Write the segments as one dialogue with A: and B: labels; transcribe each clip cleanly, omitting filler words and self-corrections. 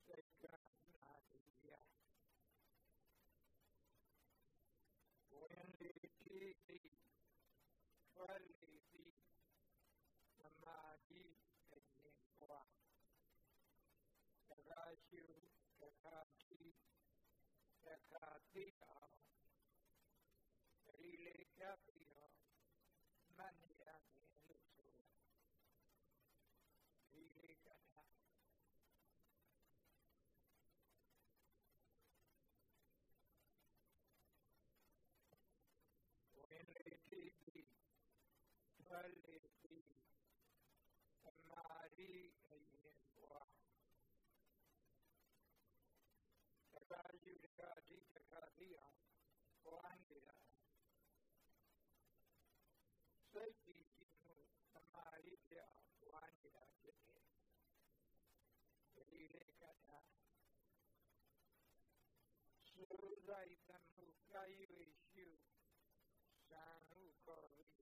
A: Sekanadia Wenliti Kwaliti Samadhi Enywa Karashu Kakati Kakatia Rile Kapio Mania Nilusu Rile Kata Wenliti Kwaliti Samadhi Enywa Karashu Kakati Kakatia Wandira Safety Samari Wandira Rile Kata Surai Tamu Kayu Ishu Sanu Kori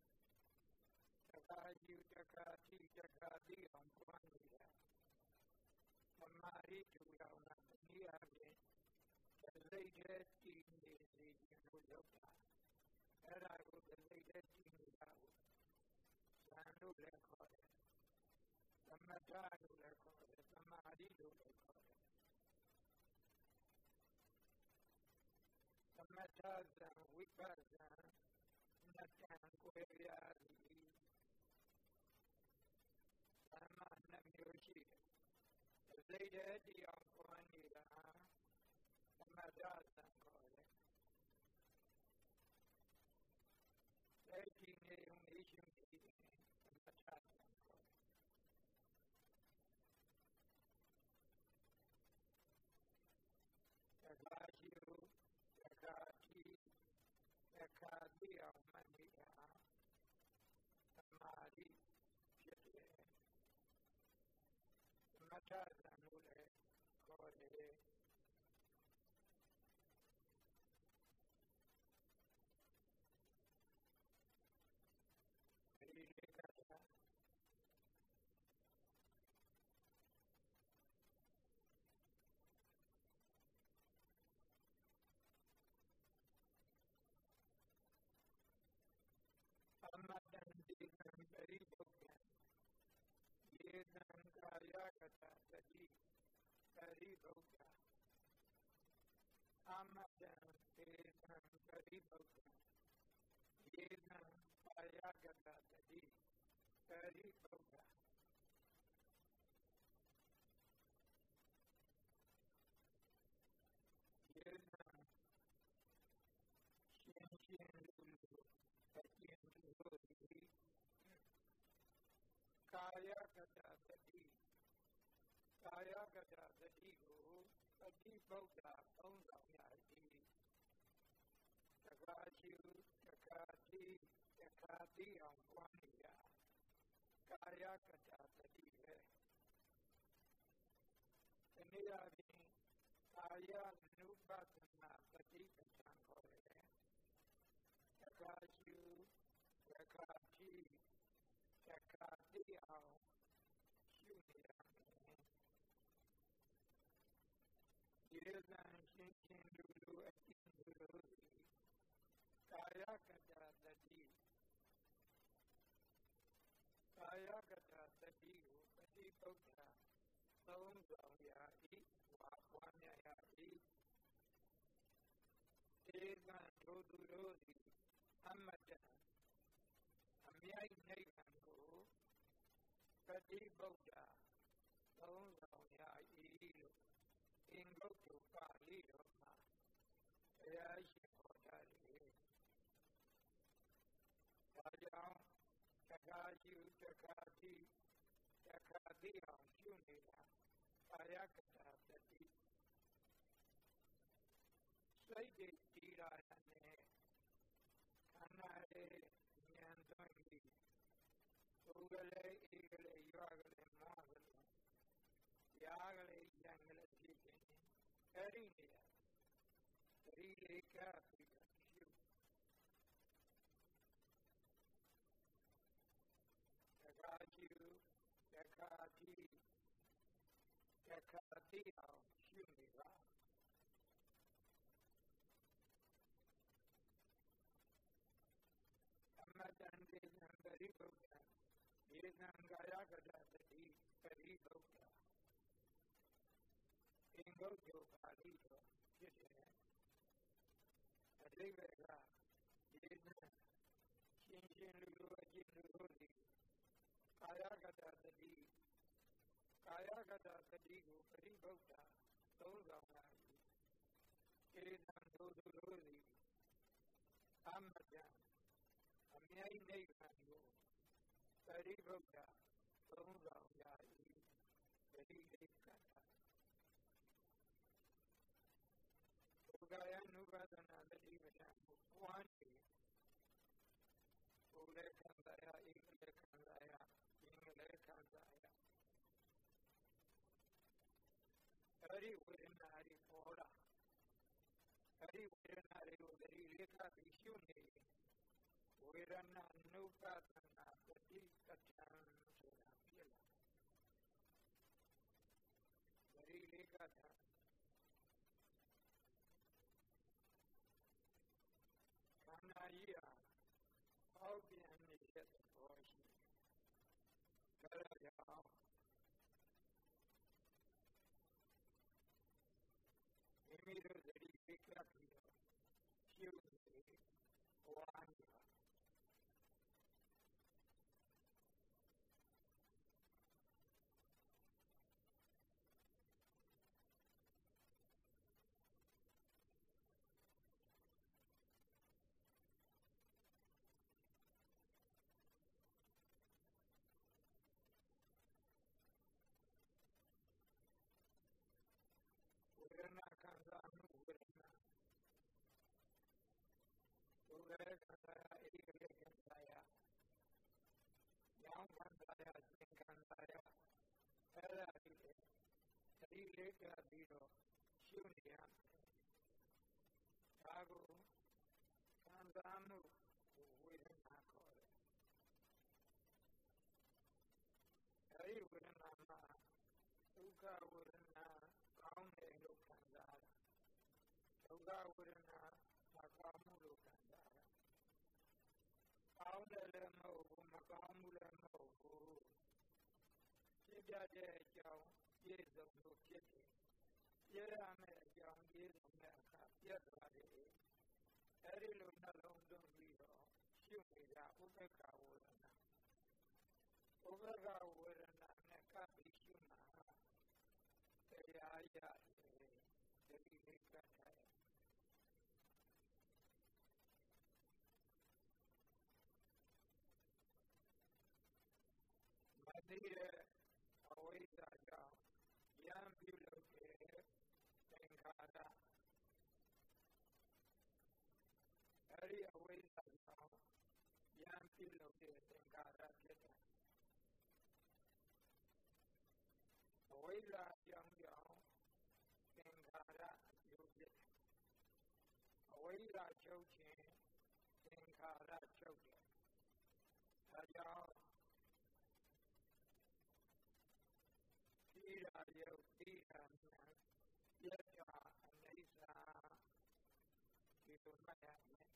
A: Takaju Takati Takati Wandira Samari Tuyauna Niage Related in the Yoga Era related in the Sandu record Samatadu record Samadidu record Samatazan Wipazan Natan Kweyari Samanam Yoshi Related Young Kwanira Samatazan Kore 18 nation Samatazan Kore Takashu Takati Takati Amaniya Samadi Jete Samatazan Ule Kore Kata Amadan Devan Paribogan Yedan Kaya Kata Tadi Pariboga Amadan Devan Paribogan Yedan Kaya Kata Tadi Pariboga Yedan Shin Lulu Patin Lulu Kaya Kata Tadi Kaya Kata Tadi Go Pati Boga Onga Yadi Takashu Takati Takati Amwaniya Kaya Kata Tadi Taniyadi Kaya Nupatana Pati Katan Kore Takashu Takati Takati Am Shuniyami Yedan Shinshin Lulu Akin Lulu Kaya Kata Tadi Kaya Kata Tadi Pati Boga Saum Yadi Wapanya Yadi Evan Todurodi Amadan Amyai Nevango Pati Boga Saum Yadi Ingo to Pali Roma Yashi Hotali Tajam Takaju Takati Takati Shunira Ayakata Tati Saide Tirayane Kanare Nyantongi Ugale Igale Yagale Magale Yagale Yangale Chicken Erinia Rile Kapika Takaju Takati Takati ယေနံကာယကတသတိပရိဗုဒ္ဓအင်္ဂုတ္တောပါဠိတော်ဖြစ်တယ်အဓိပ္ပာယ်ကယေနံရှင်လူလိုအကျင့်လူတို့သည်ကာယကတသတိကာယကတသတိကိုပရိဗုဒ္ဓသုံးဆောင်လာ၏ဧတံတို့သူတို့သည်အမတံအမြိုက်နိဗ္ဗာန်ကိုပရိဗုဒ္ဓသုံးဆောင်ရ၏ပရိလိက္ခတဒုက္ခယ ानु ပါဒနာတတိပဋ္ဌာန်ကိုပွားနေဘုလည်းခံစားရဧကလည်းခံစားရဉာဏ်လည်းခံစားရအဲ့ဒီဝေဒနာတွေပေါ်လာအဲ့ဒီဝေဒနာတွေကိုတတိလိက္ခပြီးရှုနေဝေဒနာနုပါဒနာတတိပဋ္ဌာန်ဆိုတာဖြစ်လာတတိလိက္ခတာခန္ဓာကြီးဟာအောက်ပြန်နေတဲ့သဘောရှိတယ်ဒါကြောင့်မိမိတို့တတိလိက္ခပြီးတော့ရှုနေဝါနေပါဝေဒနာခံစားမှုဝေဒနာဒုက္ခခံစားရဧကလေးခံစားရဉာဏ်ခံစားရဉာဏ်ခံစားရအဲ့ဒါဒီတတိလေးကပြီးတော့ရှုနေရဒါကိုခံစားမှုဝေဒနာခေါ်တယ်အဲ့ဒီဝေဒနာမှာဒုက္ခဝေဒနာကောင်းတယ်လို့ခံစားတာဒုက္ခဝေဒနာမကောင်းမှုလို့ခံစားတာကောင်းတယ်လည်းမဟုတ်ဘူးမကောင်းမှုလည်းမဟုတ်ဘူးဖြစ်ပြတဲ့အကြောင်းပြည့်စုံလို့ဖြစ်တယ်ပြည့်ရမယ့်အကြောင်းပြည့်စုံတဲ့အခါပြည့်သွားတယ်အဲ့ဒီလိုနှလုံးသွင်းပြီးတော့ရှုနေတာဥပ္ပခဝေဒနာဥပ္ပခဝေဒနာနဲ့ကပ်ပြီးရှုမှာတရားရတယ်တတိလိက္ခတရမသိတဲ့အဝိဇ္ဇာကြောင့်ယံပြုလုပ်တဲ့သင်္ခါရအဲ့ဒီအဝိဇ္ဇာကြောင့်ယံပြုလုပ်တဲ့သင်္ခါရဖြစ်တယ်အဝိဇ္ဇာကြောင့်သင်္ခါရအကျိုးဖြစ်တယ်အဝိဇ္ဇာချုပ်ခြင်းသင်္ခါရချုပ်တယ်ဒါကြောင့်ဣရာယုတ်ဣရာနံယတ္တာအနိစ္စဒီလိုမှတ်ရမယ်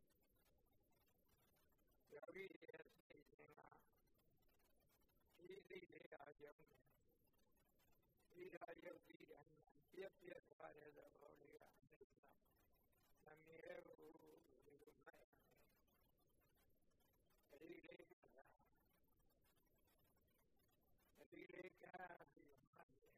A: ယောဂီရဲ့စိတ်စဉ်ကဒီစိတ်လေးအားကြောင့်ဣရာယုတ်ဣရာနံပြည့်ပြည့်သွားတဲ့သဘောလေးကအနိစ္စမမြဲဘူးဒီလိုမှတ်ရမယ်ဒီလေးကဒီလေးကဒီမှတ်ရ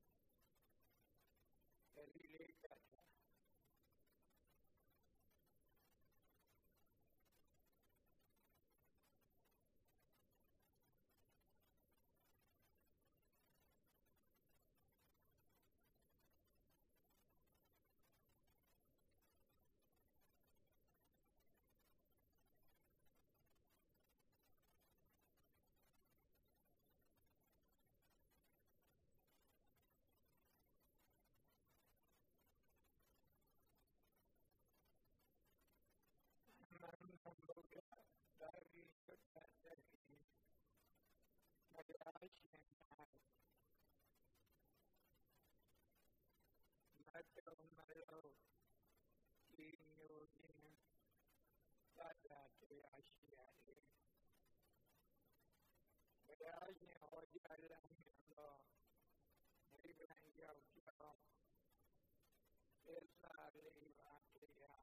A: တတိလိက္ခတ esa levatea,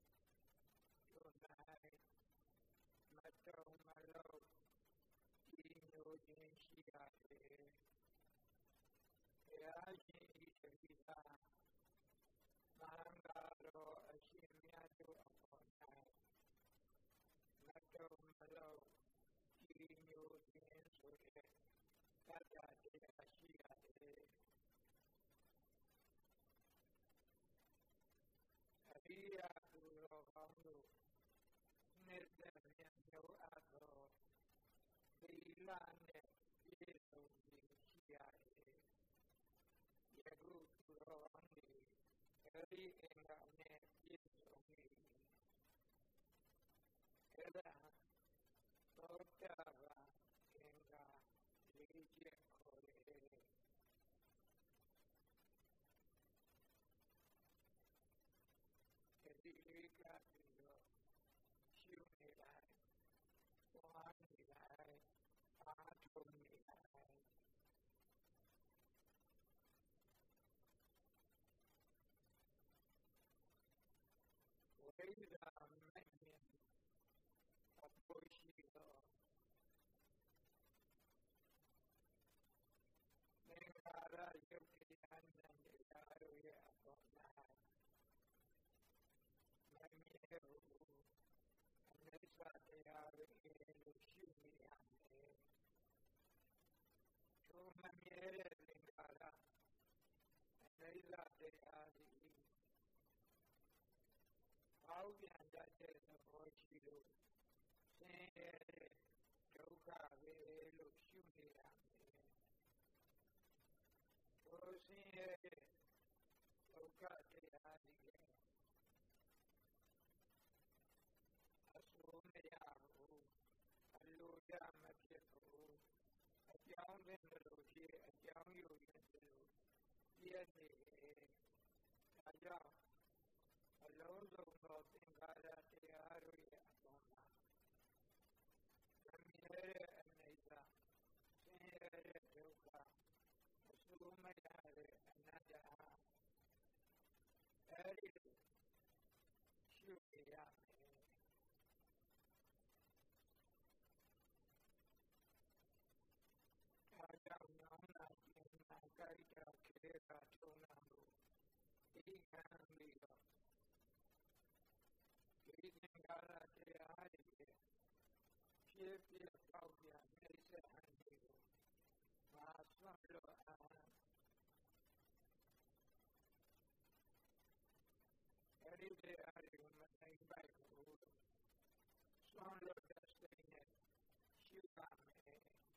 A: tunai, mato malo, ino jinsiate, eagi itavita, mangaro asimiato aponai, mato malo, ino jinsoe, tata te asiate, Via Urovamu, Nedamino Ato, Vilane, Yesu, Chiae, Yagu Urovandi, Eri Engane, Yesu, Eda, Totava, Enga, Ligia Kore, Edika, Shumilai, Wanilai, Atomilai, Weda Menin, Aposhilo, Nengara Yokian and Yaruya Aponai, Mamieru, Anesa de Ave Luciane, Tu Mamiere Lingara, Anesa de Ave, Audian Date the Bochilu, Sere, Joka Luciane, Rosine, Joka de Ave, Asumeyahu, Alluya Matyaku, Ajang Vendaluji, Ajang Yuyandalu, Yene, Ajang, Alonso Ngara Te Aruya Apona, Namiere Anesa, Senere Joka, Asumayare Anada, Eri, Shukiyame, Ajang Nona, Nagaita Kera Tonamu, Ikanamigo, Ningara Te Aruya, Shifia Faudia, Mesa Andigo, Masalo Eri De Arium Naibaiko, Solo Destine, Shukame,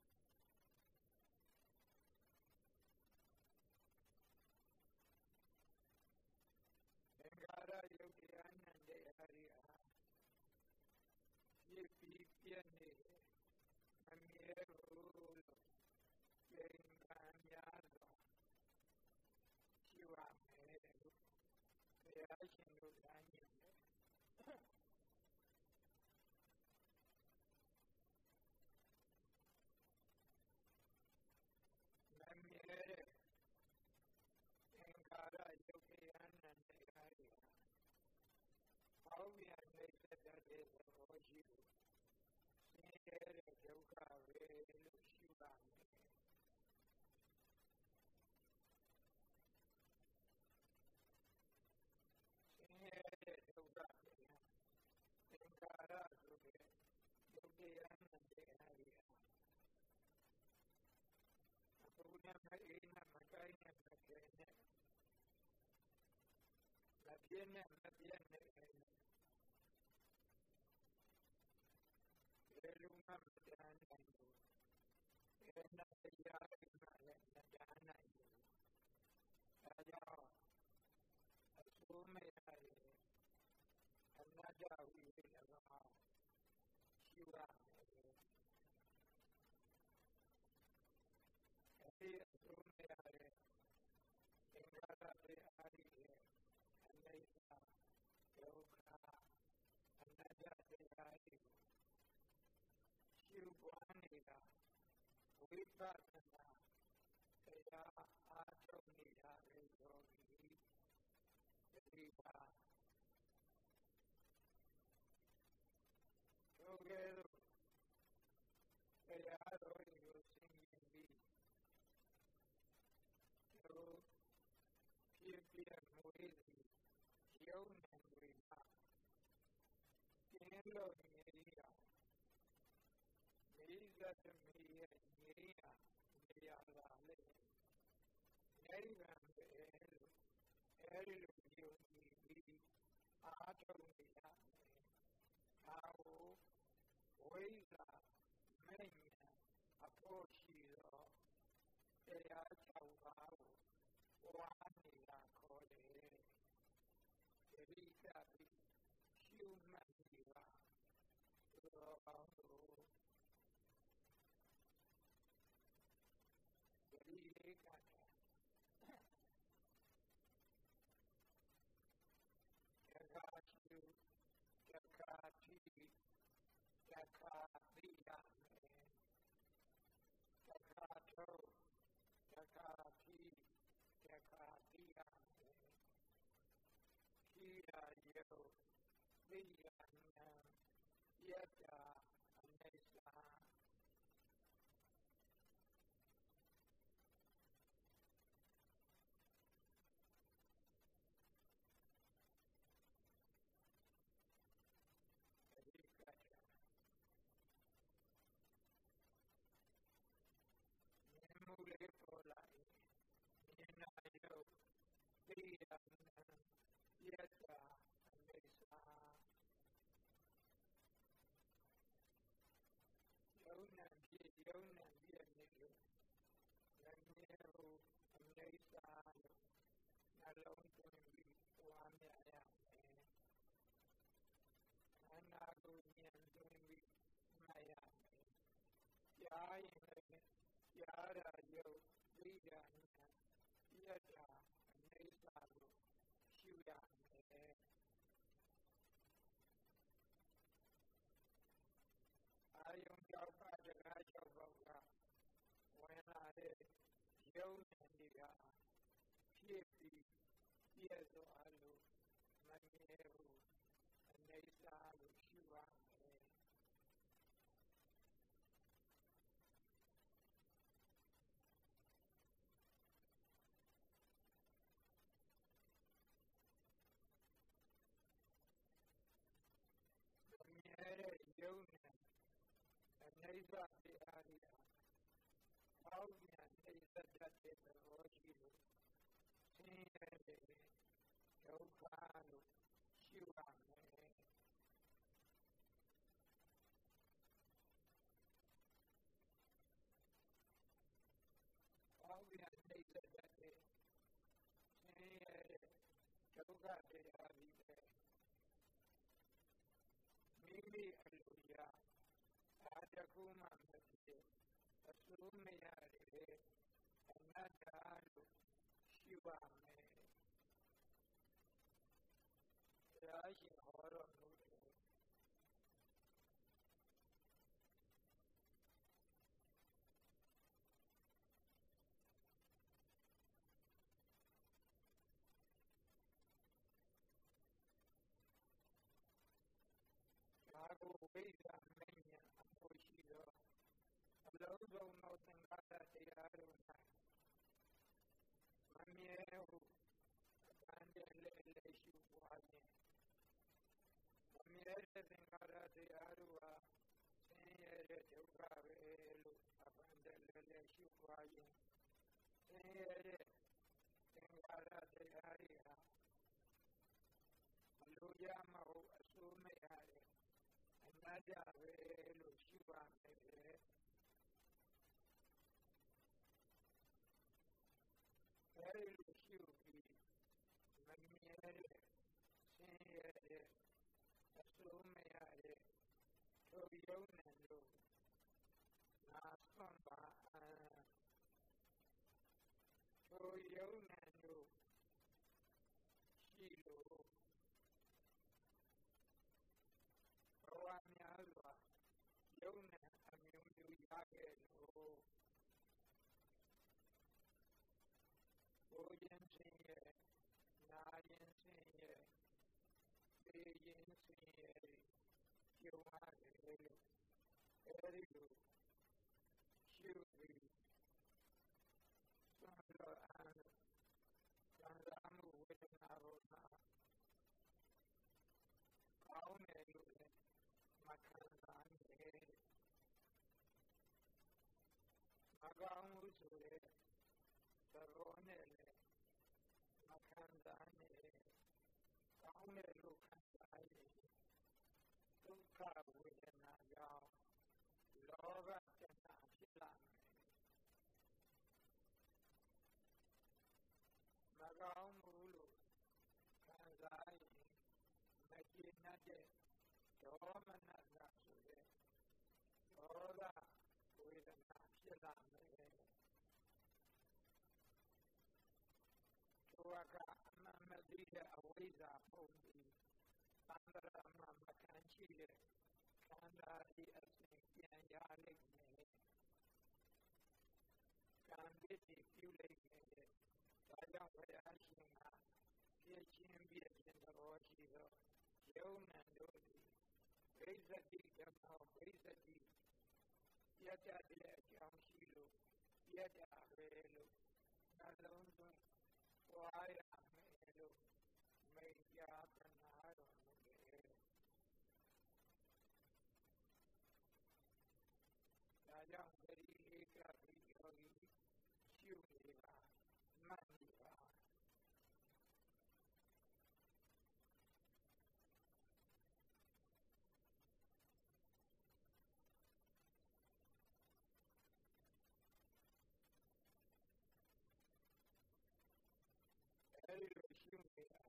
A: Ningara Yogian and De Aria, Shipi Piene, Namieru, Yenganyado, Shiwame, Yashin Daniel, Namiere, Engara Yogian and De Aria, Audian Mesa de Rojiru, Senere Joka Velu Shivame, Senere Joka Engara Yogian and De Aria, Apuna Maina Magaina Magene, Magene, Eluma Madanayu, Ena Yari Madanayu, Aya, Asumeyare, Anada Wilava, Shiva, Eri Asumeyare, Engara de Ari, Anesa, Yoga, Anada de Ari, Shivwanida, Vipasana, Kaya Atomida Yogi, ပါထိုကဲ့သို့တရားတော်ကိုဆင်ခြင်ပြီးတို့ဖြစ်ပြမွေးသည်ယုံနံတွေမှကျင်းလို့နေရအောင်မိစ္ဆသမီးရဲ့ငြိမ်းရာနေရာလာလေနိဗ္ဗာန်ပဲလို့အဲဒီလိုယုံကြည်ပြီးအားထုတ်နေရမယ်ဒါကိုဝိဇ္ဇာမဲ့ညာအဖို့ရှိသောတရား၆ပါးကိုဝါနေတာခေါ်တယ်သတိကပြီးရှုမှတ်နေပါသူတော်ကောင်းတို့သတိလေးကတခါရှုတခါထိတခါသိရမယ်တခါထုတ်တခါထိတခါသိရမယ်ခိရာယုတ်သိရနံယတ္တာအနိစ္စသတိကမြင်မှုလေးပေါ်လာမြင်နာယုတ်သိရနံယတ္တာအနိစ္စယုံနံဖြစ်နေလို့မမြင်ဘူးအနိစ္စလို့နှလုံးသွင်းပြီးပွားများရမယ်ခန္ဓာကိုယ်ဉာဏ်သွင်းပြီးမှတ်ရမယ်ကြားရင်လည်းကြားတာယုတ်သိတာဉာဏ်ယတ္တာအနိစ္စလို့ရှုရမယ်အာယုံ၆ပါးတရား၆ပါးကဝင်လာတဲ့ယုံဉာဏ်တွေကဖြစ်ပြီးပြည့်သွားလို့မမြဲဘူးအနိစ္စလို့ရှုရမယ်မမြဲတဲ့ယုံဉာဏ်အနိစ္စတရားတွေဟာအောက်ဉာဏ်နှိစ္စတတ်တဲ့သဘောရှိလို့ဆင်းရဲတဲ့ဒုက္ခလို့ရှုရမယ်အောက်ဉာဏ်နှိစ္စတတ်တဲ့ဆင်းရဲတဲ့ဒုက္ခတရားတွေပဲမိမိအလိုရအားတစ်ခုမှမဖြစ်အစိုးမရတဲ့အနတ္တလို့ရှုရမယ်ဘုရားရှင်ဟောတော်မူတယ်ဒါကိုဝိဇ္ဇာမဲ့ညာအဖို့ရှိသောအလုံးစုံသောသင်္ခါရတရားတို့၌မမြဲဟုအတန်တည်းလည်းရှုပွားခြင်းမမြဲတဲ့သင်္ခါရတရားတို့ဟာဆင်းရဲတဲ့ဒုက္ခပဲလို့အတန်တည်းလည်းရှုပွားခြင်းဆင်းရဲတဲ့သင်္ခါရတရားတွေဟာအလိုရမဟုတ်အစိုးမရတဲ့အနတ္တပဲလို့ရှုပါမယ်အဲဒီလိုရှုပြီးမမြဲတဲ့ဆင်းရဲတဲ့အစိုးမရတဲ့ထိုယုံနံတို့ငါစွန့်ပါထိုယုံနံတို့ရှိလို့ဘဝများစွာယုံနံအမျိုးမျိုးရခဲ့လို့ကိုယ်ရင်ဆင်းရဲနာရင်ဆင်းရဲပြုံးရတယ်လို့အဲဒီလိုရှုပြီးစွန့်လွတ်အားလို့ခံစားမှုဝေဒနာပေါ်မှာကောင်းတယ်လို့လည်းမခံစားနဲ့မကောင်းဘူးဆိုတဲ့သဘောနဲ့လည်းမခံစားနဲ့ကောင်းတယ်လို့ခံစားရင်ဒုက္ခဝေဒနာကြောင့်လောဘတဏှာဖြစ်လာမယ်မကောင်းဘူးလို့ခံစားရင်မကျေနပ်တဲ့ဒေါမနစဆိုတဲ့ဒေါသဝေဒနာဖြစ်လာမယ်ဒုက္ခအမှန်မသိတဲ့အဝိဇ္ဇာပုံပြီးသံဃာမှာမခံရှိတဲ့ခန္ဓာဒီအစဉ်ပြန်ရလိမ့်မယ်ကံပြည့်ပြုလိမ့်မယ်ဒါကြောင့်ဘုရားရှင်ကပြည့်ချင်းပြည့်ချင်းသဘောရှိသောယုံနံတို့သည်ဘိဇတိဓမ္မောဘိဇတိပြတ်တဲ့အကြောင်းရှိလို့ပြတ်တာပဲလို့နှလုံးသွင်းသွားရမယ်လို့မိန့်ကြားသနာတော်မူတယ်ဒါကြောင့်ပရိလေကပိယောဂီရှုနေပါမှတ်နေပါအဲဒီလိုရှုနေတာ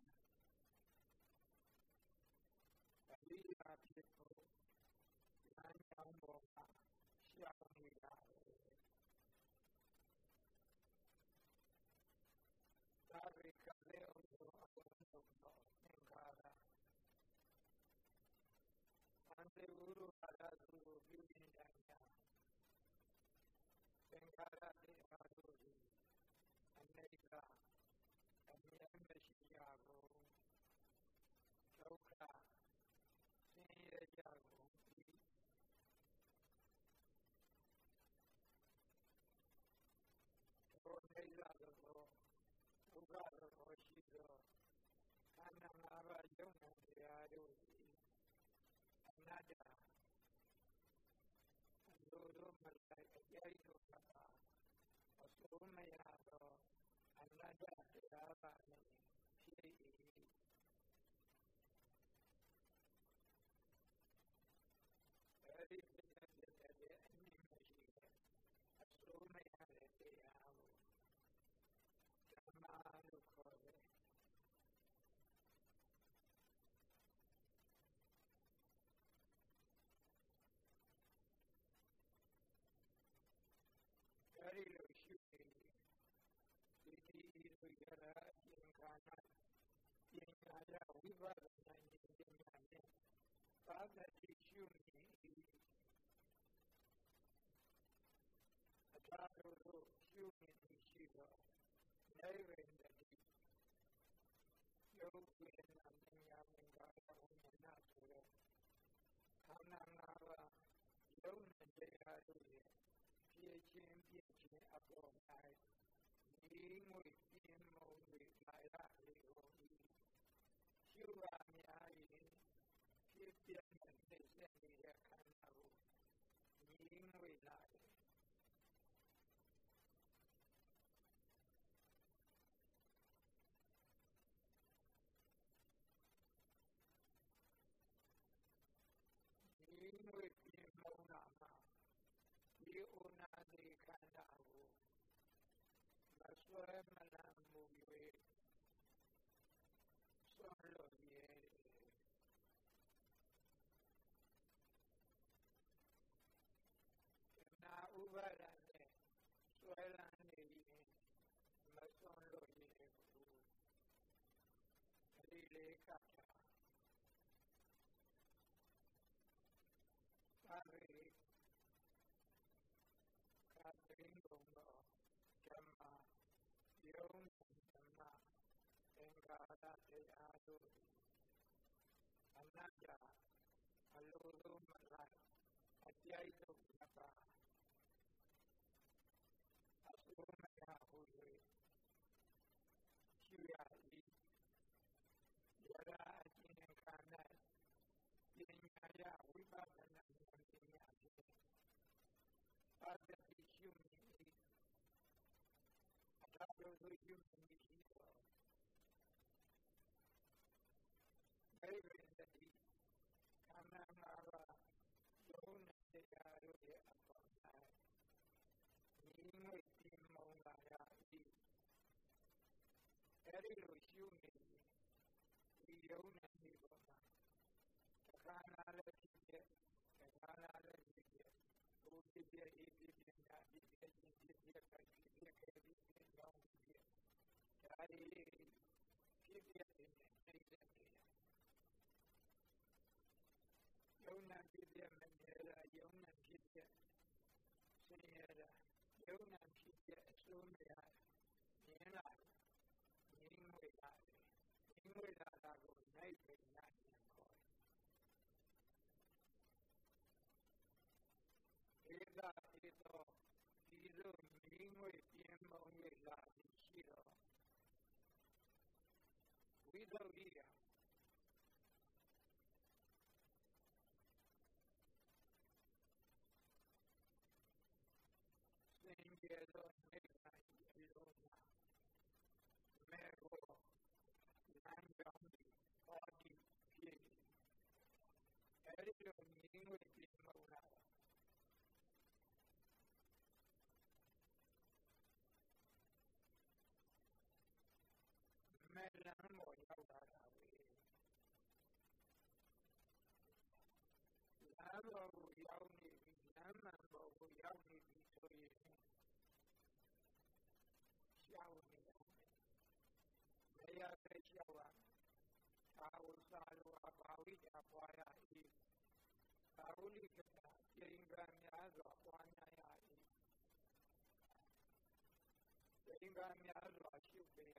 A: အရိယာဖြစ်ဖို့ဉာဏ်ကြောင့်ပေါ်မှာရှောင်နေတာပဲသာဝေကလေးဥဒ္ဓအဘုံတော်သင်္ခါရအန္တေဝုရဘာသာသူကိုပြုပြင်တိုင်းသင်္ခါရတရားတို့သည်အနိစ္စအမြဲမရှိကြကုန်ဒုက္ခဆင်းရဲကြကုန်၏ထိုနိစ္စသောဒုက္ခသောရှိသောခန္ဓာ၅ပါးယုံနာတရားတို့သည်အနတ္တအလိုတို့မလိုက်အကြိုက်တို့မပါအစိုးမရသောအနတ္တတရားပါနှင့်ဖြစ်၏အဲဒီဖြစ်တဲ့အနည်းမရှိတဲ့အစိုးမရတဲ့တရားကိုဓမ္မလို့ခေါ်တယ်အဲဒီလိုရှုနေဒီဒီဝိရဒအင်္ဂါနာပညာရဝိပဿနာဉာဏ်နဲ့သာသတိရှုနေအထာတို့ရှုနေရှိသောနိဗ္ဗာန်တတိယုတ်ဝေဒနာဉာဏ်နဲ့ကာယဝိညာဏဆိုတဲ့ခန္ဓာ၅ပါးယုံနာတရားတို့ရဲ့ပြည့်ချင်းအပေါ်၌ဒီငွေပြင်းမုံတွေလာရလေကုန်၏ရှုပါများ၏ဖြစ်ပြတဲ့နှိမ့်ဆက်နေတဲ့ခန္ဓာကိုဒီငွေလာတယ်ဒီငွေပြင်းမုံလာမှာဒီဩနာတိခန္ဓာကိုမဆွဲမလမ်းမှု၍ဆွမ်းလို့ရဲ့နာဥပါဒနဲ့ဆွဲလန်းနေရင်မဆွမ်းလို့ရဲ့ဘူးအဲဒီလေကတာသာဝေကာတိန်ကုန်သောဓမ္မယုံဓမ္မသင်္ခါရတရားတို့အနတ္တအလိုလိုမလိုက်အကြိုက်ဆုံးနှစ်ပါးအစိုးမရဟု၍ရှုရ၏ယရာအကျဉ်းခန္ဓာပညာယဝိပဿနာဉာဏ်ပညာဖြင့်ပတ္တိရှုမြင်၏အထာလိုလိုရှုမြင်၏သောဘိဗေတတိခန္ဓာ၅ပါးယုံနဲ့တရားတို့ရဲ့အပေါ်၌ညီငွေ့တည်မုံလာရ၏အဲဒီလိုရှုနေရင်ဒီယုံနဲ့ဒီပေါ်မှာခန္ဓာလည်းဖြစ်ဖြစ်ခန္ဓာလည်းဖြစ်ဖြစ်ဘုဖြစ်ဖြစ်အေးဖြစ်ဖြစ်နာဖြစ်ဖြစ်ခြင်းဖြစ်ဖြစ်ခိုက်ဖြစ်ဖြစ်ခဲဖြစ်ဖြစ်ကြောင်းဖြစ်ဖြစ်ဒါတွေဖြစ်ဖြစ်နေနေတဲ့နေရာယုံနာဖြစ်ဖြစ်မမြဲတာယုံနာဖြစ်ဖြစ်ဆင်းရဲတာယုံနာဖြစ်ဖြစ်အစိုးမရမြင်လာငြင်းငွေလာတယ်ငြင်းငွေလာတာကိုနိုင်ပင်နိုင်ခေါ်တယ်ဧကဧသောဒီလိုငြင်းငွေပြင်းမုံ၍လာပြီးရှိတော့ဝိသုဒ္ဓိယစင်ကြယ်သောနိဗ္ဗာန်၏အလုံးမှာမေဘောလမ်းကြောင်းသည်ဟောဒီဖြစ်၏အဲဒီလိုငြင်းငွေပြင်းမုံလာတာမဲလမ်းပေါ်ရောက်လာတာပဲလမ်းပေါ်ကိုရောက်နေပြီလမ်းမှန်ပေါ်ကိုရောက်နေပြီဆိုရင်ရှောက်နေတယ်မရပဲရှောက်ရသာဝစာလိုအဘာဝိတာပွားရ၏သာဝလိကတာချိန်ကံများစွာပွားများရ၏ချိန်ကံများစွာရှုပေးရ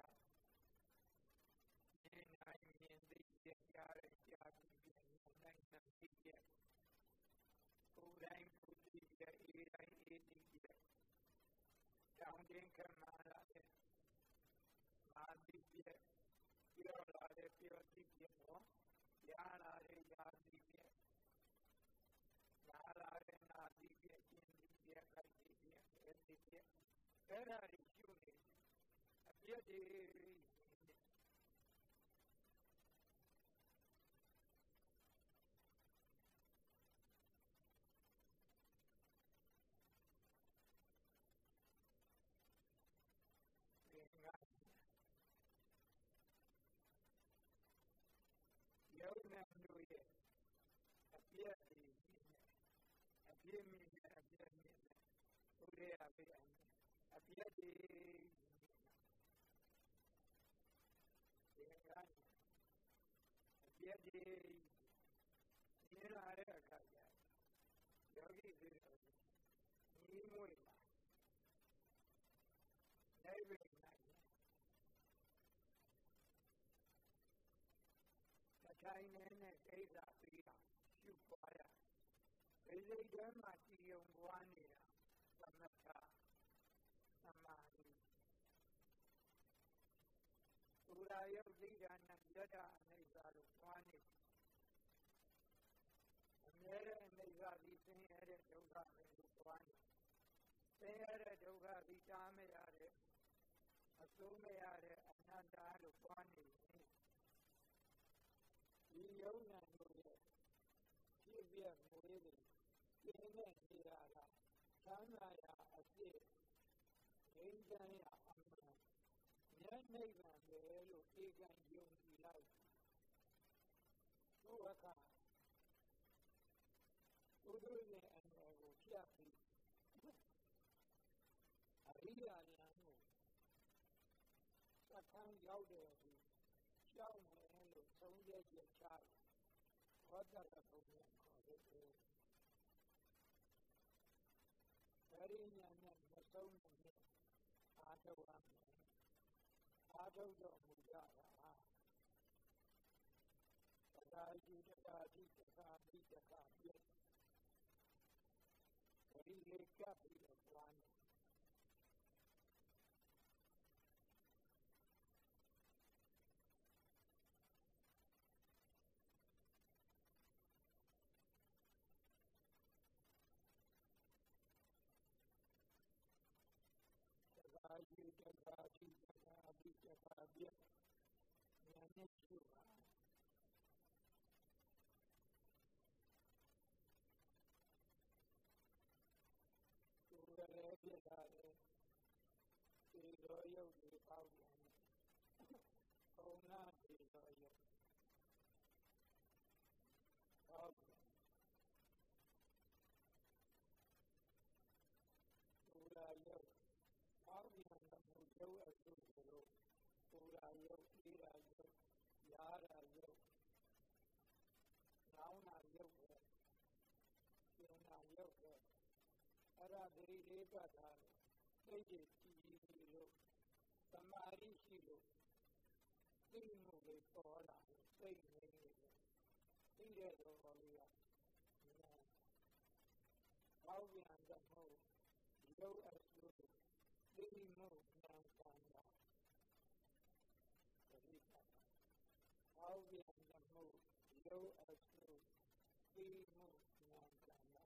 A: မြင်နိုင်မြင်သိကြားရကြားပြီးမြင်နိုင်သိကြားကိုယ်တိုင်းကိုယ်သိကြားအေးတိုင်းအေးသိကြားတောင်းတင်ခံလာတဲ့မာတိပြည့်ပြောလာတဲ့ပြောသိပြည့်တော့ရလာတဲ့ရာသိပြည့်နာလာတဲ့နာသိပြည့်ကျင်သိပြည့်ခိုက်သိပြည့်အဲသိပြည့်အဲ့ဒါတွေရှုနေအပြည့်တွေယုံနာတို့ရဲ့အပြည့်တွေအပြည့်မြင်တဲ့အပြည့်မြင်တဲ့ဘုရားအပြည့်အပြည့်တွေဒီကအပြည့်တွေမြင်လာတဲ့အခါကျယောဂီတွေညီမွေလာနိုင်ပြီနိုင်ထိုင်နေတဲ့ကိစ္စပြီးတော့ရှုပွားရဒီစိတ်ထဲမှာကြည်ုံပွားနေတာသမထသမာဓိဥရာယုတ်တိဒါနယတအိဋ္ဌာလို့ပွားနေအမြဲတမ်းအိဋ္ဌာပြီးဆင်းရဲတဲ့ဒုက္ခပဲလို့ပွားနေဆင်းရဲတဲ့ဒုက္ခပြီးတားမရတဲ့အစိုးမရတဲ့အနတ္တလို့ပွားနေတယ်ဒီယုံနာတို့ရဲ့ဖြစ်ပြမွေးတွေပြင်းတဲ့နေရာကချမ်းသာရာအဖြစ်ငြိမ်းချမ်းရာအမှန်ဉာဏ်နိဗ္ဗာန်ပဲလို့ဧကံယုံကြည်လိုက်ဘုရားကဘုဒ္ဓရဲ့အနည်းကိုဖြတ်ပြီးအရိယာဉာဏ်ကိုသက္ကံရောက်တယ်ဒီကြောက်မယ်လို့သုံးချက်ချတယ်ဟောတာကဘုရားခေါ်တယ်အဲဒီဉာဏ်နဲ့မဆုံးတဲ့အာထုံးအာထုံးတော်မူကြတာတရားယူတရားတိတရားပြီးတရားကပ်ပြီးတော့ပွားနေတခါယူတခါကြည့်တခါပြီးတခါပြည့်ဉာဏ်နဲ့ရှုပါသူလည်းပြတာလေဒီလိုရုပ်တွေပေါက်ပြန်တယ်ဘုံနာဒီလိုရုပ်ပေါက်ပြန်သူလည်းရုပ်ပေါက်ပြန်တဲ့မှုရုပ်အစုတို့သူလည်းရုပ်ဒီလည်းရုပ်ရာလည်းရုပ်နောင်နာရုပ်ပဲကျင်နာရုပ်ပဲအဲ့ဒါဒီလေးပတ်တာစိတ်ကြည်ကြည်လို့သမာဓိရှိလို့သိမှုလေးပေါ်လာတယ်စိတ်ငြိမ်နေတယ်သိတဲ့သဘောလေးကဘောက်ပြန်တဲ့မှုရုပ်အစုသိမှုဉာဏ်ကံတာဒီကဘောက်ပြန်တဲ့မှုရုပ်အစုသိမှုဉာဏ်ကံတာ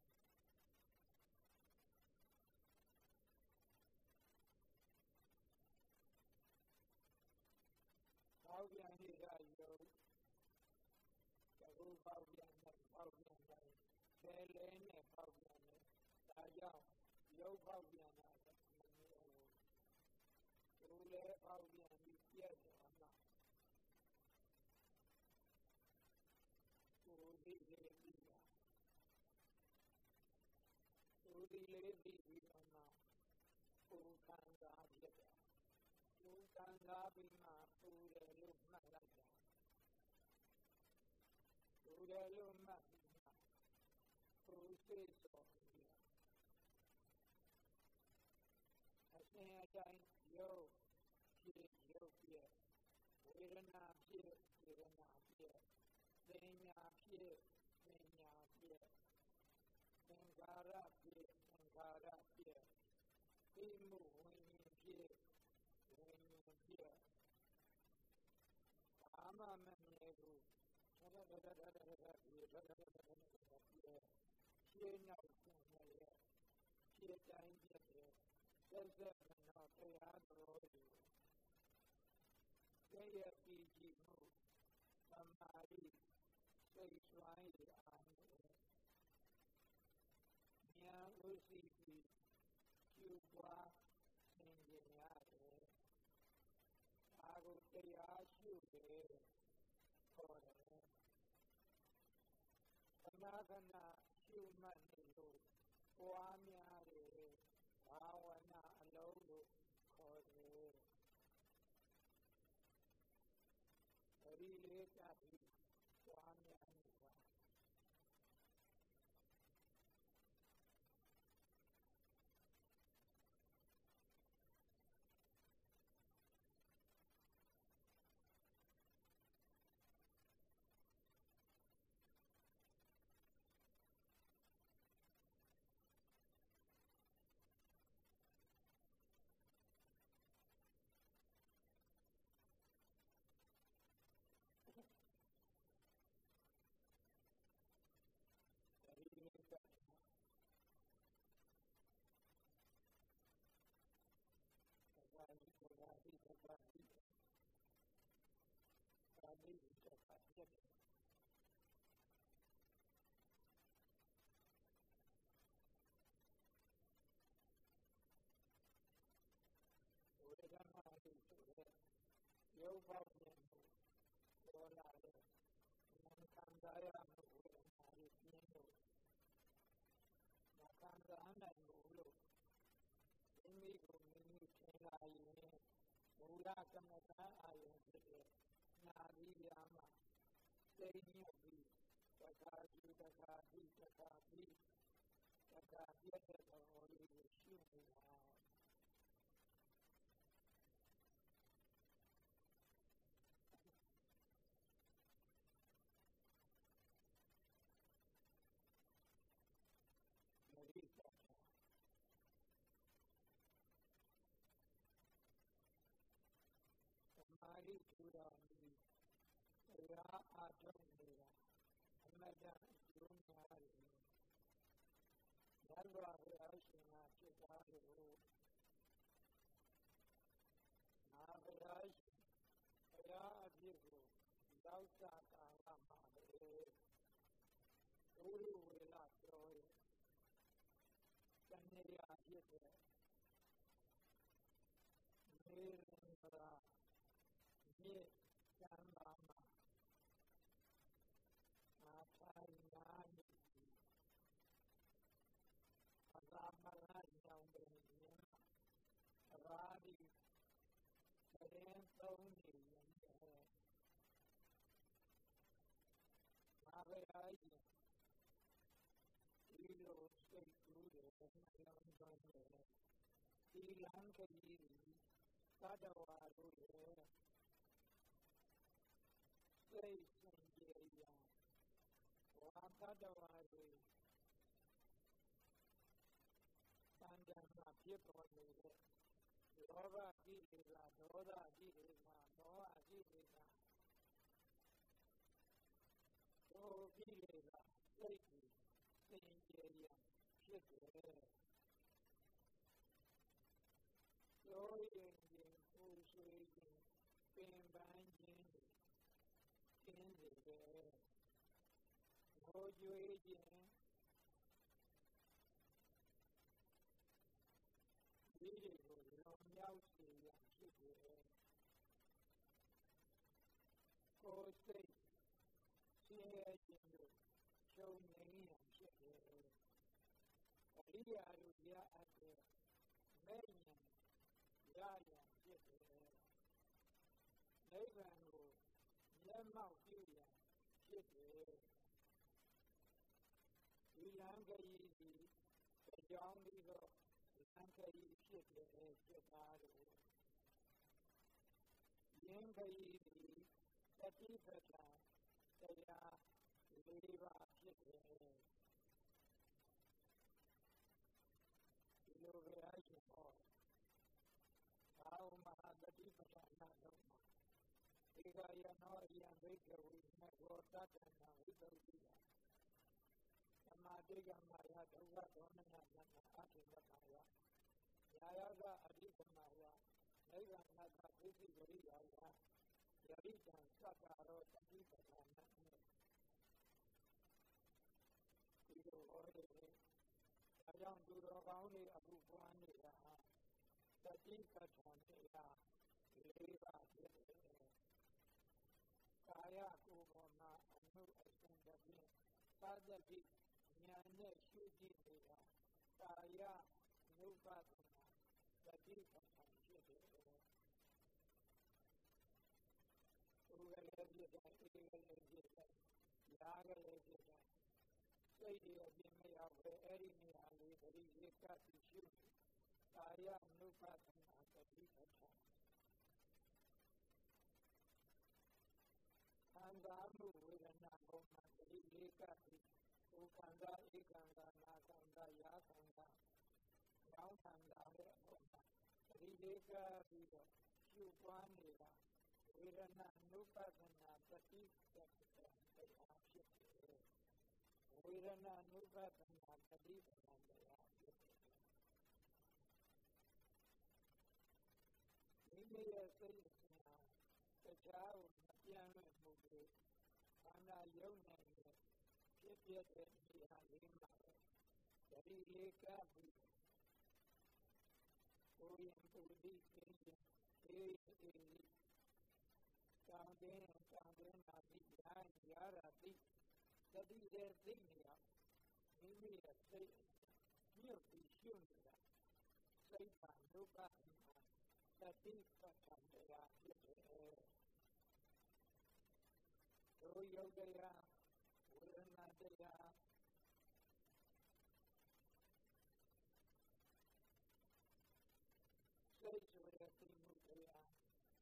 A: ဘောက်ပြန်နေတာရုပ်အခုပေါက်ပြန်တဲ့ပေါက်ပြန်တဲ့ဆယ်လဲနဲ့ပေါက်ပြန်တဲ့ဒါကြောင့်ရုပ်ပေါက်ပြန်တာမမျိုးသူလည်းပေါက်ပြန်ပြီးပြည့်သွားမှာကိုယ်ဒီလေးပြီးတာသူဒီလေးပြီးပြီးတော့မှကိုယ်ခံစားဖြစ်တာကိုယ်ခံစားပြီးမှပူတယ်လို့မှတ်လိုက်တာပူတယ်လို့မှတ်ပြီးမှပူစိတ်စောပြီးအစဉ်အတိုင်းရုပ်ဖြစ်ရုပ်ပြည့်ဝေဒနာဖြစ်ဝေဒနာပြည့်ပညာဖြစ်ပညာပြည့်သင်္ခါရဖြစ်သင်္ခါရပြည့်သိမှုဝိညာဉ်ဖြစ်ဝိညာဉ်ပြည့်ဘာမှမမြဲဘူးရှင်းနောက်ဆုံးရဲ့ရှင်းတိုင်းပြည့်တယ်သက်သက်မနောတရားတော်တွေရဲ့ပြီးကြည့်မှုသမာဓိစိတ်ဆွမ်းရည်အားနဲ့ဉာဏ်ဥသိပြီးကျူပွားသင်ကြရတယ်ဒါကိုတရားရှုတယ်ခေါ်တယ်ခဏခဏရှုမှတ်နေလို့ပွားများတယ်ဘာဝနာအလုံးလို့ခေါ်တယ်ဒီလေးကပြီးပွားများနေတာရုပ်ပေါက်ပြန်မှုပေါ်လာတဲ့ဉာဏ်ခံစားရမှုဝေဒနာတွေပြင်းလို့မခံစားနိုင်ဘူးလို့မိမိကိုမိမိထင်လာရင်မူလကမ္မဋ္ဌာန်းအာရုံဖြစ်တဲ့နာသီးများမှာသိညှက်ပြီးတခါကြည့်တခါပြီးတခါပြီးတခါပြည့်တဲ့သဘောလေးကိုရှုနေတာမရိစ္ဆာ Nirvana, Nit, Sambama, Matayani, Ramana, Yambana, Radi, Sarantoni, Mavayaya, Ilo, Sekuru, Yambana, Ilankari, Sadavaru, Say Sanjaya, Wakadavaru, Sandana, people, Lora Gila, Dora Gila, Noa Gila, Oh Gila, Satan, Sanjaya, Shipper, Soying, Uswing, Pimbanjin, Kindy, Mojuagin, Video, Yausi, Shipper, Kosei, Siajin, Show me and Shipper, Ria, Ria, Marian, Yaya, Shipper, Nevango, Yamau, Shipper, Ilanga Easy, the John Vivo, Ilanga Easy, Shipper, Yanga Easy, Satifata, Saya, Leva, Shipper, Iloveation Hall, How Mahadatifata, Nadoma, Igayano, Yambika, we met Rota and Wikavia. Madiga Maya, Dova Dona, Akima Maya, Yaga Adika Maya, Nega Naga, Visi Goria, Yarita, Sakaro, Tadika, Kido Ore, Ayam Duro Rauni, Abu Buani, Tadika Tanea, Leva, Kaya Kubona, Anu Ascendabin, Sadabik. Nyanya Shuji Deva, Kaya, Nupatana, Sadika Sanjita, Ugalajita, Ugalajita, Yaga Lajita, Lady of Yemea, Erini Ali, Rika Shuji, Kaya, Nupatana, Sadika San. Kandamu with a Nagoma, Rika Ukanda, Ikanda, Nakanda, Yakanda, Yaukanda, Rideka, Rido, Shupanida, Virana, Nupatana, Patika, Virana, Nupatana, Patika, India says now, the child, Matiana, Mugu, Ana Yona, Shipyard, Dari Leka, Orion Pudi, Soundin, Nadi, Yara, That is their signia. Maybe a state, you be sure that Satan, Luka, that is Satan, they are So Yodaya, Uranadaya, Mudaya,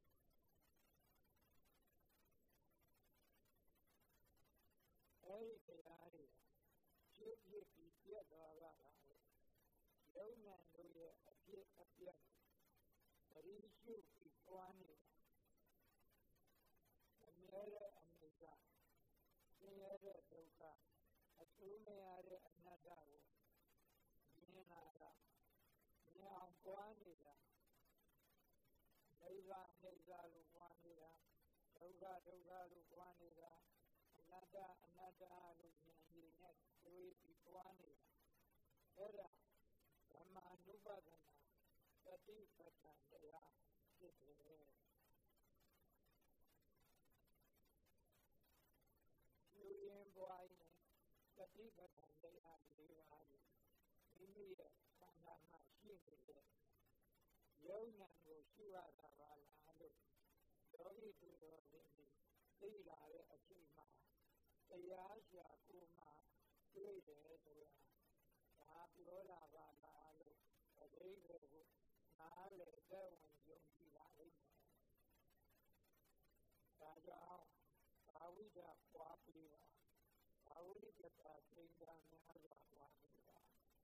A: Ay, should you be here, Yonan, appear, but he should be one. Amira and Nisa, Sierra Doka, Asumere and Nadao, Yenada, Nyam Kwanida, Neva Nezalu Kwanida, Doga Kwanida, another Aluminet, Kwanida, Era, Rama Nuba တိပဋ္ဌာန်တရားဖြစ်တယ်လူရင်းပွားရင်တတိပဋ္ဌာန်တရား၄ပါးမိမိရဲ့ခန္ဓာမှာရှိနေတဲ့ယုံဉာဏ်ကိုရှုရတာပါလားလို့ယောဂီသူတော်စင်တွေသိလာတဲ့အချိန်မှာတရားရှာကိုမှတွေ့တယ်ဆိုတာဒါပြောတာပါလားလို့အဓိပ္ပာယ်ကိုနားလည်သက်ဝင်ယုံကြည်ပါလိမ့်မယ်ဒါကြောင့်ဘာဝိဒပွားပြီးပါဘာဝိဒတာစိတ်ဓာတ်များစွာပွားပြီးပါ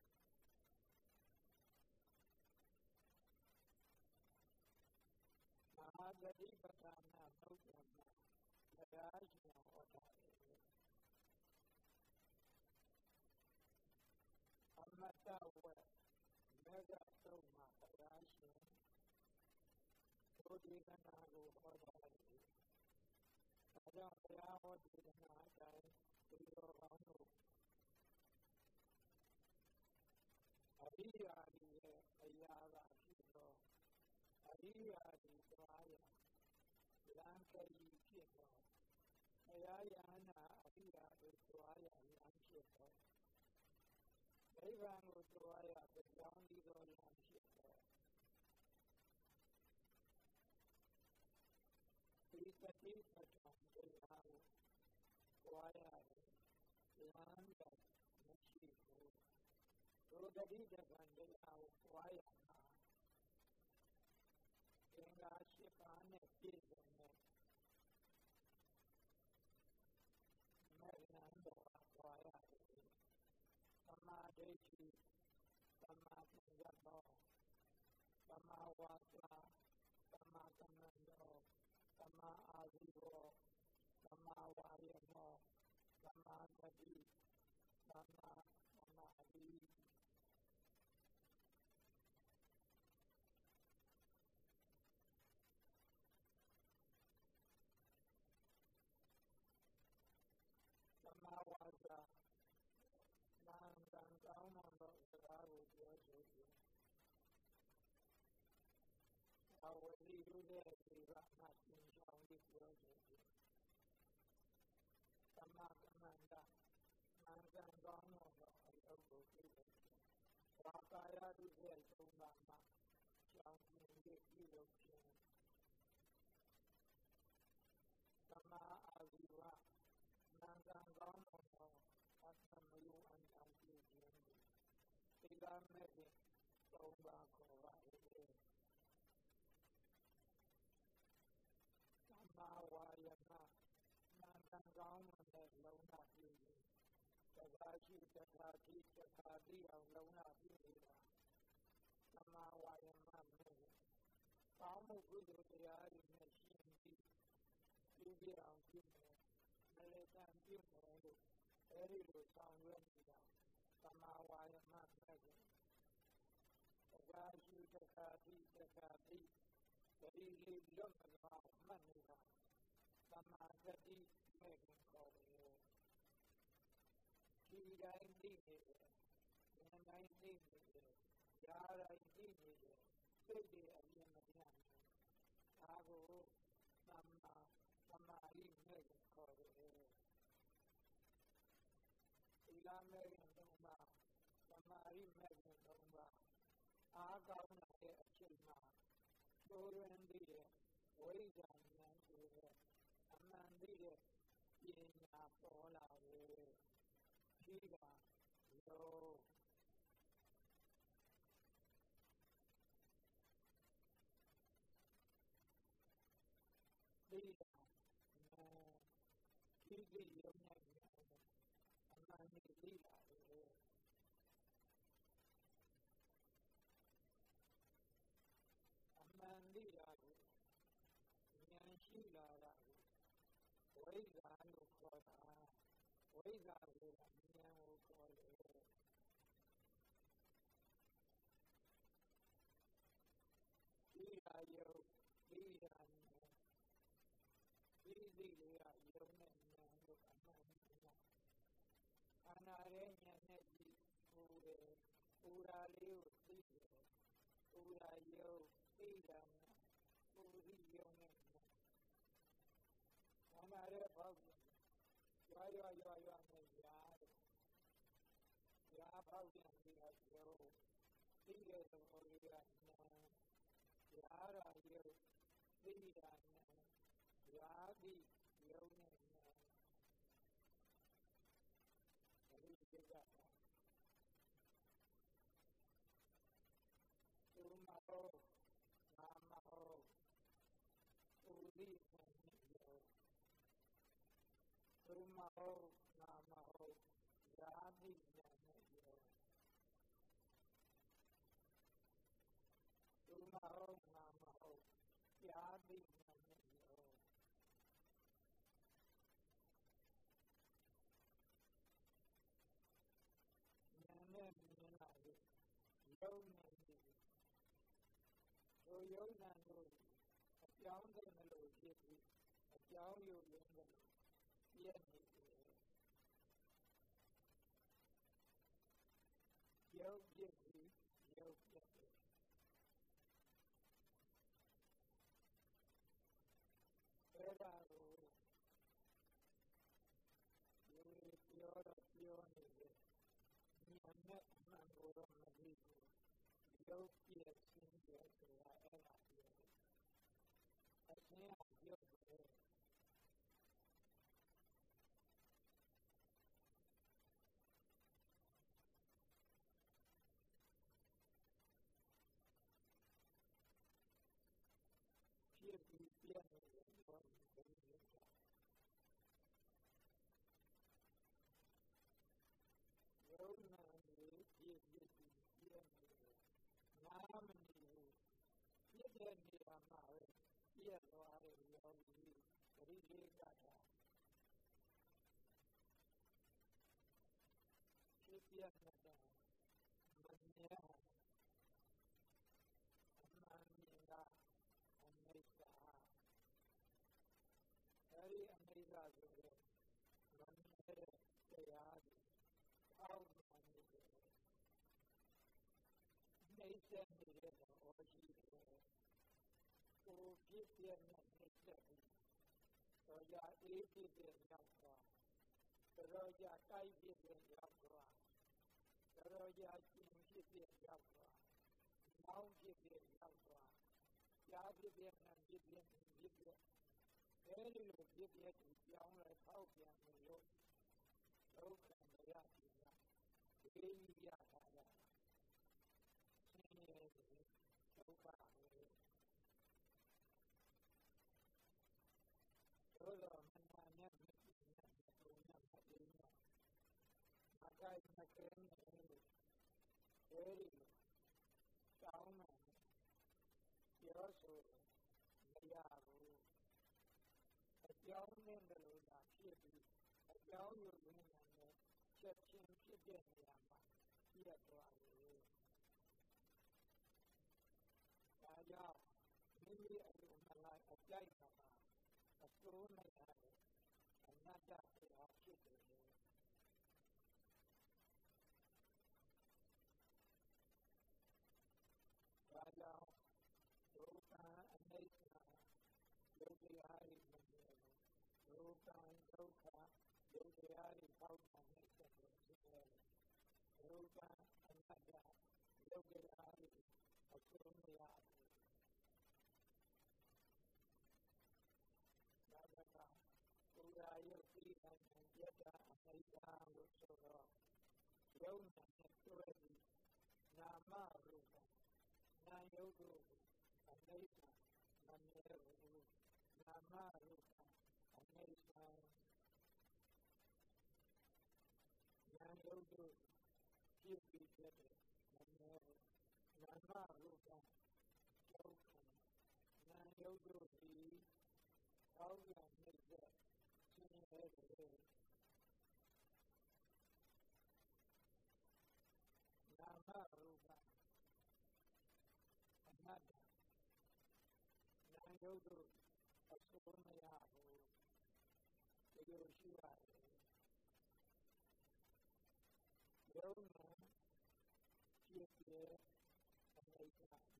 A: မဟာသတိပဋ္ဌာန်နှုတ်ကမှာတရားရှင်ဟောတာလေအမတဝေမေဃသုံးမှာတရားရှင်ဘုဒ္ဓဂနာကိုဟောတာလေဒါကြောင့်တရားဟောဒီကနာအတိုင်းဒီလိုကောင်းလို့အရိယာတွေရဲ့အရာကဖြစ်တော့အရိယာတွေသွားရလမ်းခရီးဖြစ်တော့ဘုရားယဟနာအရိယာတွေသွားရလမ်းဖြစ်တော့နိဗ္ဗာန်ကိုသွားရကြောင်းဒီလိုလမ်းဖြစ်တော့ဒီတတိပဋ္ဌာန်တရားကိုသွားရတယ်လမ်းကမရှိဘူးဒုတတိပဋ္ဌာန်တရားကိုသွားရမှာသင်္ကာ၈ပါးနဲ့ပြည့်စုံတဲ့မဲ့လမ်းတော်ကသွားရတယ်သမာဓိဋ္ဌိသမာသင်္ကပ္ပသမာဝါစာသမာကမ္မန္တောသမာအာဇီဝသမာဝါယမောသမာသတိသမာသမာဓိသမာဝါစာနာမ်ကံကောင်းသောစကားကိုပြောဆိုခြင်းအဝတိရုတဲ့ဒီကမှသင်ဆောင်ပြီးပြောဆိုခြင်းသမာကမ္မန္တနာမ်ကံကောင်းသောအလုပ်ကိုပြုလုပ်ခြင်းဝါကာယဒုစရိုက်သုံးပါးမှကြောင်းကျင်ပြီးပြုလုပ်ခြင်းသမာအာဇီဝနာမ်ကံကောင်းသောအသမယုအန္တပြုခြင်းဒီကမဲ့သုံးပါးခေါ်ပါလေသမာဝါယမနာမ်ကံကောင်းတဲ့လုံးဝပြုခြင်းသဘာရှိတထာတိတထာတိအောင်လုံးဝပြုနေတာသမာဝါယမမဲ့ကောင်းမှုကုသိုလ်တရားတွေနဲ့ရှင်ပြီးပြုပြအောင်ပြုမယ်မလဲတန်ပြုမယ်လို့အဲဒီလိုဆောင်ရွက်နေတာသမာဝါယမမဲ့သဘာရှိတထာတိတထာတိဒီလေးလွတ်မသွားမှတ်နေတာသမာသတိမဲ့ခေါ်တယ်ဒီတိုင်းသိနေတယ်ဉာဏ်တိုင်းသိနေတယ်ယာတိုင်းသိနေတယ်စိတ်တွေအမြင်မပြတ်ဘူးဒါကိုသမာသမာဓိမဲ့ခေါ်တယ်ဒီလာမဲ့သုံးပါသမာဓိမဲ့သုံးပါအားကောင်းတဲ့အချိန်မှာကိုယ်ရင်းသိတဲ့ဝိဇ္ဇာဉာဏ်ကိုအမှန်သိတဲ့ပညာပေါ်လာတယ်ဒီကလုံးဒီဒီရုံနဲ့အမှန်သိလာတယ်အမှန်သိတာကိုဉာဏ်ရှိလာတာကိုဝိဇ္ဇာလို့ခေါ်တာဝိဇ္ဇာဆိုတာဉာဏ်ကိုခေါ်တယ်ဒီရာယုဒီရာဉာဏ်ဒီစိတ်လေးကယုံနဲ့ဉာဏ်လို့အမှန်တရားခန္ဓာရဲ့ဉာဏ်နဲ့ကြည့်ဟိုတယ်ပူရာလေးကိုသိတယ် Urayo, Iran, Uriyo, Amare Bhavu, Yayo, Yabavu, Yayo, Ida, Orian, Yara, Iran, Yadi, Yonan, Umaho, Namaho, Uli, Umaho, Namaho, Yadi, Umaho, Namaho, Yadi, Yonan, a young melody, a young yes, Yo, very amazing.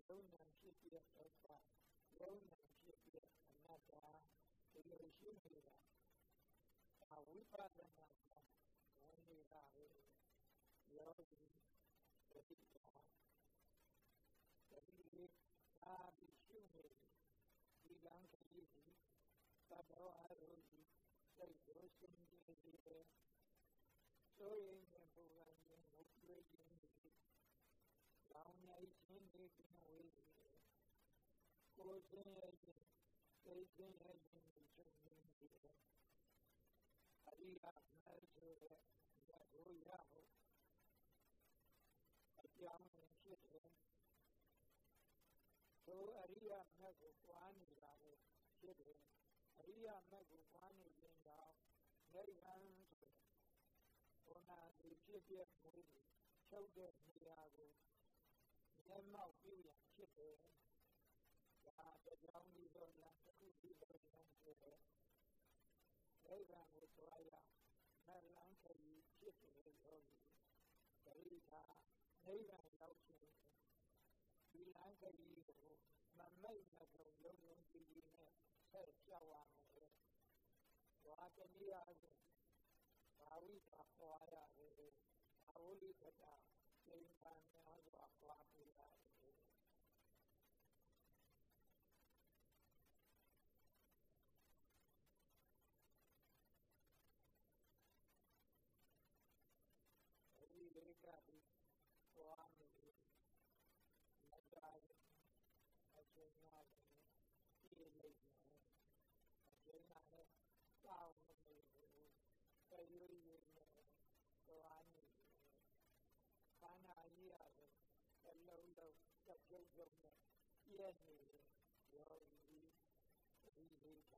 A: ယုံနာဖြစ်ပြဒုက္ခယုံနာဖြစ်ပြအနတ္တဒီလိုရှိနေတာဝိပဿနာဝင်နေတာပဲယောဂီတတိယတတိယသာပြီးရှိနေဒီလမ်းခရီးသဘောအားလုံးစိတ်ကိုရှင်းကြည့်တယ်ဆိုရင်ဘုရားရှင်ဘုရားရှင်လောင်းနေခြင်းတွေကျင်းဝေးတယ်ကိုယ်ချင်းရဲ့စိတ်ချင်းရဲ့ခြင်းတွေချုပ်နေတယ်အရိယာမတ်ဆိုတဲ့ကိုရဖို့အကြောင်းဖြစ်တယ်ဆိုအရိယာမတ်ကိုပွားနေတာပဲဖြစ်တယ်အရိယာမတ်ကိုပွားနေခြင်းကြောင့်နိဗ္ဗာန်ဆိုတဲ့ဘုရားဒီဖြစ်ပြမှုတွေချုပ်တဲ့နေရာကိုမျက်မှောက်ပြုရဖြစ်တယ်ဒါကြောင့်ဒီလိုလားတစ်ခုဒီလိုလားဆိုတဲ့နိဗ္ဗာန်ကိုသွားရမလန်းခရီးဖြစ်တယ်လို့ဂရိသာနိဗ္ဗာန်ရောက်ခြင်းဒီလမ်းခရီးကိုမမိတ်မဆုံးယုံကြည်ကြည်နဲ့ဆက်ကြောက်ရမယ်။ဘာတနည်းအားဖြင့်ဘာဝိပါပွားရတယ်။ဘာဝိကတာစိတ်ပန်းများစွာပွားပြရတယ်။ဒီလေကဒီပွားနေတယ်။မကြဘူး။အချိန်ရတယ်။ဒီလေကအချိန်ရတယ်။တောင်းနေတယ်။ပြေးရည်နဲ့သွားနေတယ်။ခန္ဓာကြီးရတယ်။အလုံးလုံးကြောက်ကြုံနဲ့ပြည့်နေတယ်။ယောဂီဒီလေက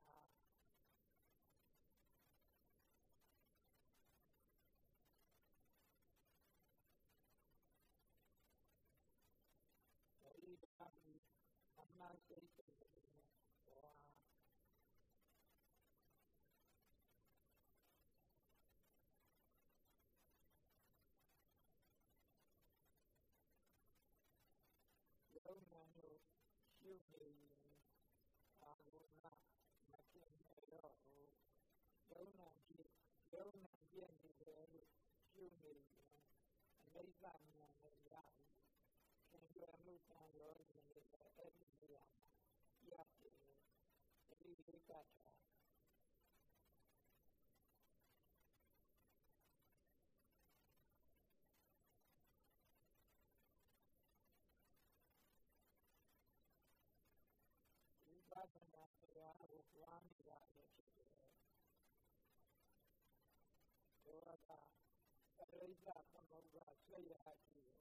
A: ဒီပါမီအမှန်စိတ်တွေနဲ့ဟောယုံနာလို့ရှုနေရင်အာဟုနာမဖြစ်နေတော့ဘူးယုံနာပြည့်နေတယ်လို့ရှုနေရင်အနိစ္စဉာဏ်နဲ့ရပြီခင်ဗျာမှုကံရောနေတယ်အဲ့ဒီနေရာမှာရတယ်ဒီလေးကတာဒီပါဒနာတရားကိုပွားနေတာလည်းဖြစ်တယ်ဘောရတာပရိစ္ဆသမုပ္ပါဆွေရရှိတယ်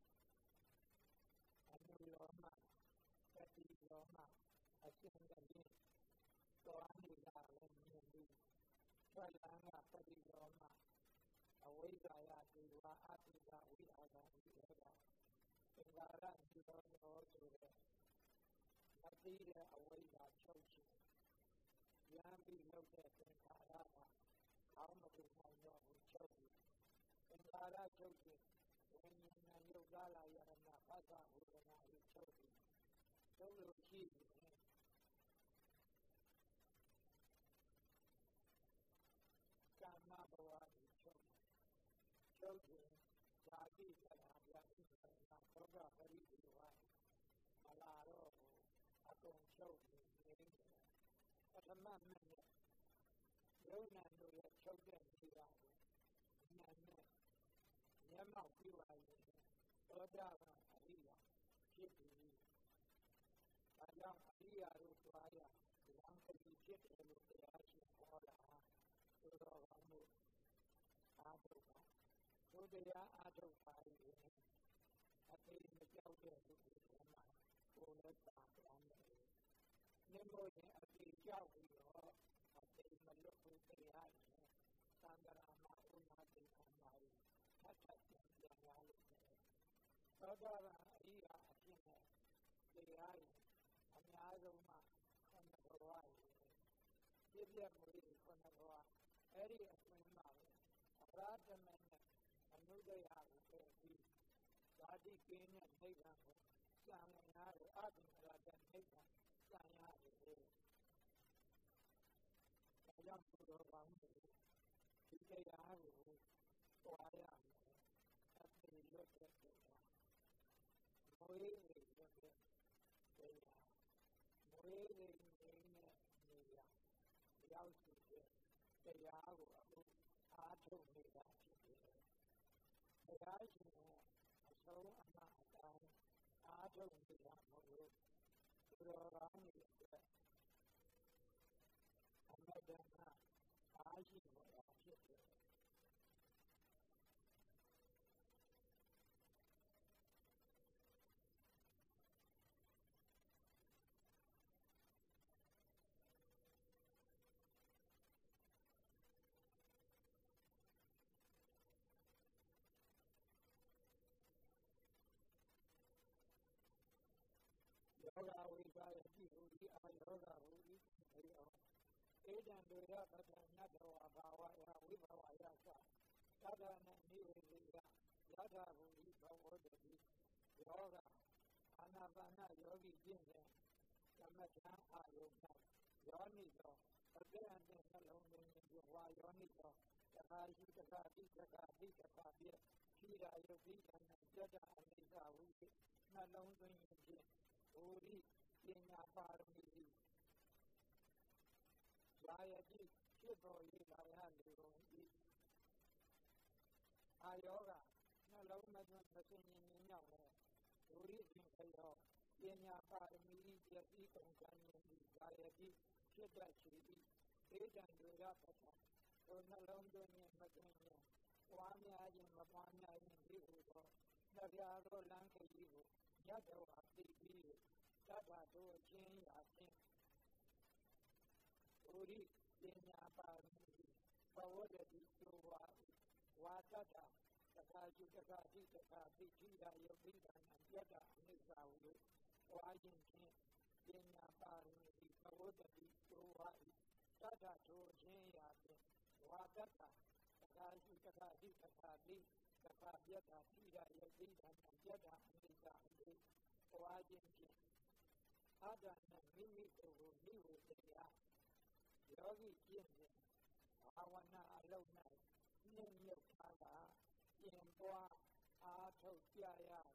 A: အနုလောမပတိလောမအရှင်ကလေးသွားနေတာလည်းမြင်ပြီးထွက်လာကပတိလောမအဝိဇ္ဇာယဒေဝအတုဒဝိအာဂံဒီကသင်္ကာရဒီတော်ဆိုတဲ့မသိတဲ့အဝိဇ္ဇာချုပ်ခြင်းရမ်းပြီးလောက်တဲ့သင်္ခါရကကောင်းမလို့နိုင်တော့ဘူးချုပ်ပြီးသင်္ခါရချုပ်ခြင်းဝိညာဉ်နဲ့ယုတ်ကားလာရဏဖသဝေဒနာကိုချုပ်ပြီးချုပ်လို့ရှိရင်ကာမဘဝကိုချုပ်ခြင်းဇာတိကရာပြိစ္ဆာနာသောကပရိဒီဝါမလာတော့အကုန်ချုပ်နေတယ်ပထမမင်းနဲ့ယုံနာတို့ရဲ့ချုပ်တဲ့နေရာကိုဉာဏ်နဲ့မျက်မှောက်ပြုရရင်သောတာပန်အရိယာဖြစ်ပြီးဒါကြောင့်အရိယာတို့သွားရလမ်းခရီးဖြစ်တယ်လို့တရားရှိဟောတာသို့တော်ကောင်းမှုအားထုတ်ပါသို့တရားအားထုတ်ပါရင်အတိတ်မကြောက်တဲ့လူတွေမှာကိုယ်နဲ့သာပြန်တယ်နေမို့ရင်အတိတ်ကြောက်ပြီးတော့အတိတ်မလွတ်ဘူးတရားရင်သံဃာမှာဥနာတိခံပါရင်ထပ်ထပ်ပြန်ရလို့တယ်သောတာပန်အရိယာအဖြစ်နဲ့တရားရင်အများဆုံးမှာခုနဘဝပြည့်ပြည့်မွေးခုနဘဝအဲ့ဒီအတွင်းမှာအရာဓမ္မနဲ့အနုဒယကိုပြည့်ပြီးဇာတိကင်းတဲ့နိဗ္ဗာန်ကိုစံဝင်ရသိငြိမ်းတဲ့နေရာရောက်ရှိတဲ့တရားကိုအခုအားထုတ်နေတာဖြစ်တယ်။တရားရှင်ရဲ့အဆုံးအမအတိုင်းအားထုတ်နေတာမဟုတ်လို့သူတော်ကောင်းတွေအတွက်အမတ္တမအားရှိနေတာဖြစ်တယ်။ယောဂဝိပါယတိဟူဤအာယောဂဟူဤသေယောဧတံဒေရပတ္တညတဝဘာဝယဝိဘဝယသသဒ္ဒနနိဝေတိယယထာဟူဤဘဝတတိယောဂအာနာပါနယောဂီကျင့်တဲ့သမထအာယုန်၌ယောနိသောအကဲအတဲ့နှလုံးသွင်းခြင်းဝါယောနိသောတခါရှိတခါတိတခါတိတခါပြည့်ရှိရာယုတ်တိအနတ္တအနိစ္စဝိနှလုံးသွင်းခြင်းဖြင့်ဘူရိပညာပါရမီရာယတိဖြစ်ပေါ်၍လာရလေကုန်၏အာယောဂနှလုံးမသွင်းမစင်ရင်မြောက်လဲဘူရိပင်ခရောပညာပါရမီပျက်စီးကုန်ကံဉာဏ်၏ရာယတိဖြစ်တတ်ချီ၏ဧတံဒေရပတ္တသို့နှလုံးသွင်းခြင်းမသွင်းခြင်းပွားများခြင်းမပွားများခြင်းဒီဟုသောတရားသောလမ်းခရီးကိုညတ်တော်အသိပြီးတတ္ထတို့အချင်းရာဖြင့်ဘူရိပညာပါရမီဘဝတတိသို့ဝါတတ္ထတခါရှိတခါတိတခါတိထိရာယုတ်တိကံပြတ္တအနိစ္စဝိဝါခြင်းဖြင့်ပညာပါရမီဘဝတတိသို့ဝါတတ္ထတို့အချင်းရာဖြင့်ဝါတတ္ထတခါရှိတခါတိတခါတိတခါပြတ္တထိရာယုတ်တိကံပြတ္တအနိစ္စဝိဝါခြင်းဖြင့်အာဒနာမိမိကိုယ်ကိုနိဝေတရားယောဂီကျင့်စဉ်ဘာဝနာအလုံး၌နှိမ့်မြုပ်ထားတာပြင်ပွားအားထုတ်ကြရ